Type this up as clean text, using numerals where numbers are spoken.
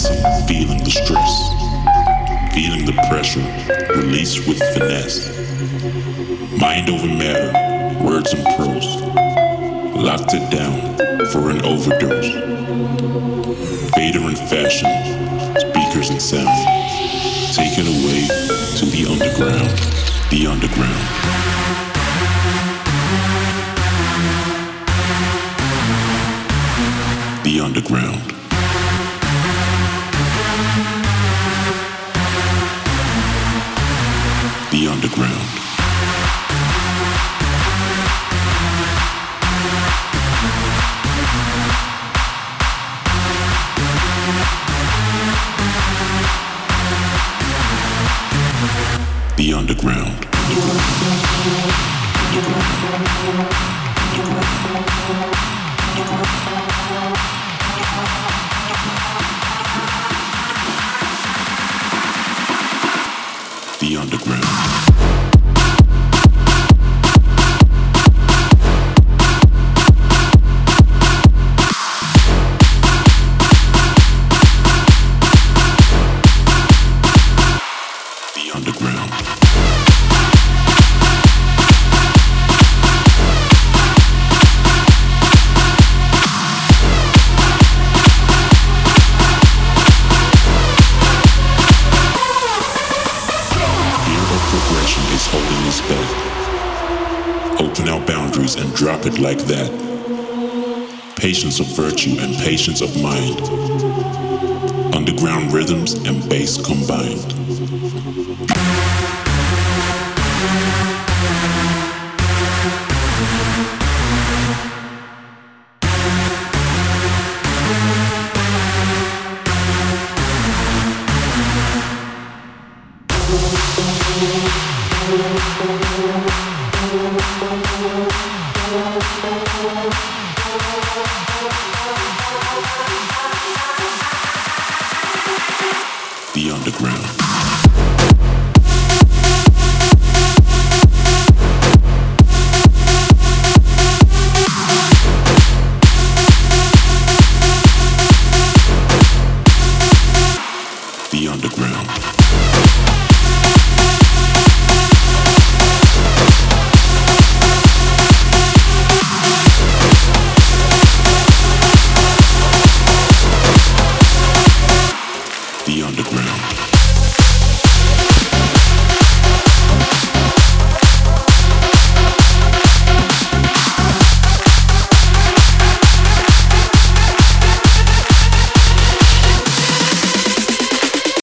releasing, feeling the stress, feeling the pressure, release with finesse. Mind over matter, words and prose, locked it down for an overdose. Fader and fashion, speakers and sound, take it away to the underground, the underground. The underground. The underground. The underground. The underground. Open our boundaries and drop it like that. Patience of virtue and patience of mind. Underground rhythms and bass combined.